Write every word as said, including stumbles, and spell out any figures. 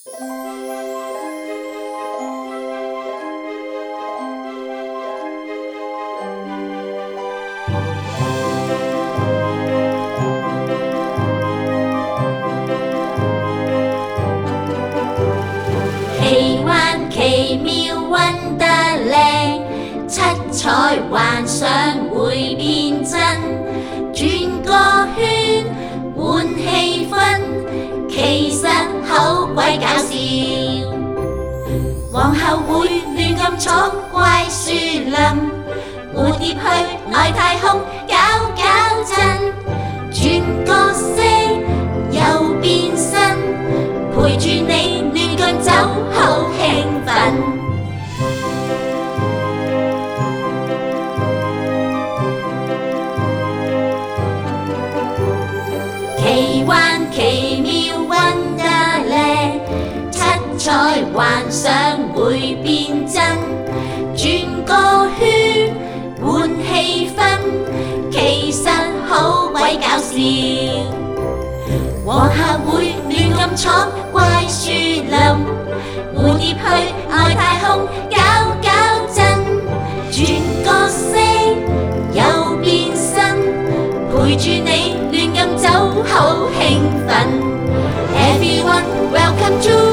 奇幻奇妙 Wonderland， 七彩幻想會變真，轉個圈換氣氛，其實好鬼搞笑。皇后會亂咁闖怪樹林，蝴蝶去外太空搞搞震，轉角色又變身，陪住你亂咁走，好興奮。奇幻奇妙 Wonderland， 七彩幻想會變真，轉個圈換氣氛，其實好鬼搞笑。皇后會亂咁闖怪樹林，蝴蝶去外太空搞搞震，轉角色又變身，陪住你亂咁走，好興奮。Everyone welcome to